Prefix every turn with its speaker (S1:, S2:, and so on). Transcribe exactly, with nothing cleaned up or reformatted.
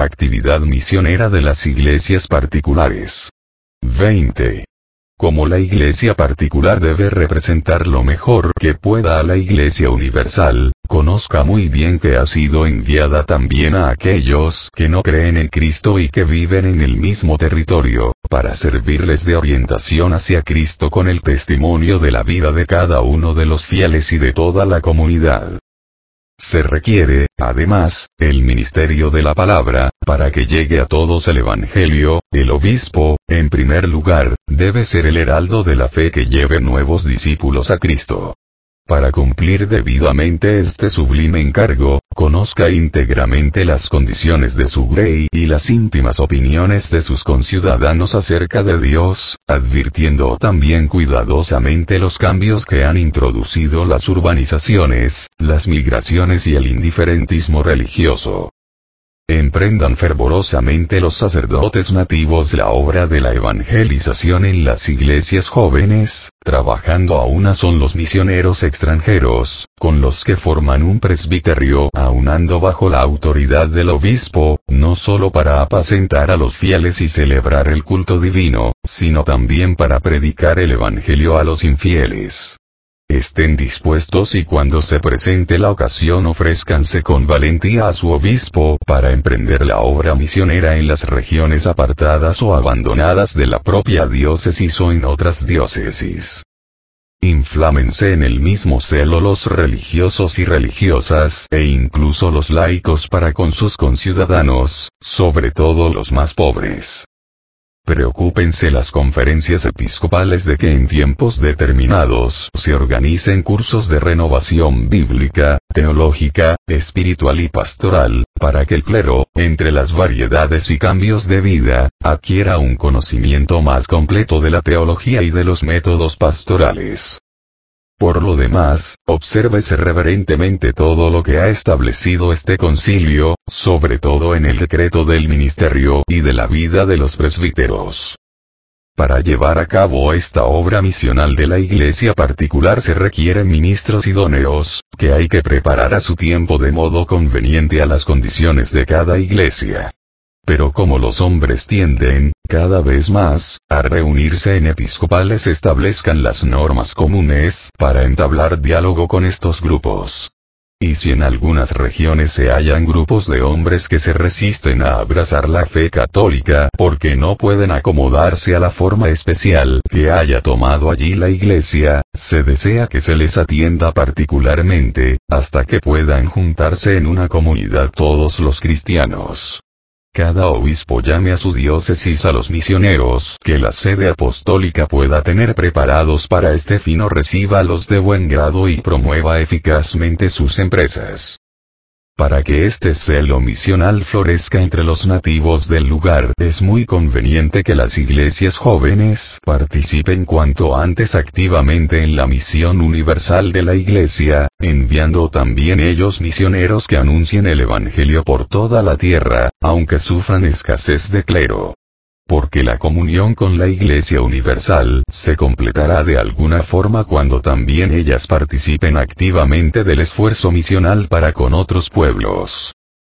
S1: Actividad misionera de las iglesias particulares. veinte. Como la iglesia particular debe representar lo mejor que pueda a la iglesia universal, conozca muy bien que ha sido enviada también a aquellos que no creen en Cristo y que viven en el mismo territorio, para servirles de orientación hacia Cristo con el testimonio de la vida de cada uno de los fieles y de toda la comunidad. Se requiere, además, el ministerio de la palabra, para que llegue a todos el Evangelio. El obispo, en primer lugar, debe ser el heraldo de la fe que lleve nuevos discípulos a Cristo. Para cumplir debidamente este sublime encargo, conozca íntegramente las condiciones de su ley y las íntimas opiniones de sus conciudadanos acerca de Dios, advirtiendo también cuidadosamente los cambios que han introducido las urbanizaciones, las migraciones y el indiferentismo religioso. Emprendan fervorosamente los sacerdotes nativos la obra de la evangelización en las iglesias jóvenes, trabajando a una son los misioneros extranjeros, con los que forman un presbiterio aunando bajo la autoridad del obispo, no solo para apacentar a los fieles y celebrar el culto divino, sino también para predicar el evangelio a los infieles. Estén dispuestos y cuando se presente la ocasión ofrézcanse con valentía a su obispo para emprender la obra misionera en las regiones apartadas o abandonadas de la propia diócesis o en otras diócesis. Inflámense en el mismo celo los religiosos y religiosas e incluso los laicos para con sus conciudadanos, sobre todo los más pobres. Preocúpense las conferencias episcopales de que en tiempos determinados se organicen cursos de renovación bíblica, teológica, espiritual y pastoral, para que el clero, entre las variedades y cambios de vida, adquiera un conocimiento más completo de la teología y de los métodos pastorales. Por lo demás, obsérvese reverentemente todo lo que ha establecido este concilio, sobre todo en el decreto del ministerio y de la vida de los presbíteros. Para llevar a cabo esta obra misional de la iglesia particular se requieren ministros idóneos, que hay que preparar a su tiempo de modo conveniente a las condiciones de cada iglesia. Pero como los hombres tienden, cada vez más, a reunirse en episcopales, establezcan las normas comunes para entablar diálogo con estos grupos. Y si en algunas regiones se hallan grupos de hombres que se resisten a abrazar la fe católica porque no pueden acomodarse a la forma especial que haya tomado allí la iglesia, se desea que se les atienda particularmente, hasta que puedan juntarse en una comunidad todos los cristianos. Cada obispo llame a su diócesis a los misioneros que la sede apostólica pueda tener preparados para este fin o recíbalos de buen grado y promueva eficazmente sus empresas. Para que este celo misional florezca entre los nativos del lugar, es muy conveniente que las iglesias jóvenes participen cuanto antes activamente en la misión universal de la iglesia, enviando también ellos misioneros que anuncien el evangelio por toda la tierra, aunque sufran escasez de clero. Porque la comunión con la Iglesia Universal se completará de alguna forma cuando también ellas participen activamente del esfuerzo misional para con otros pueblos.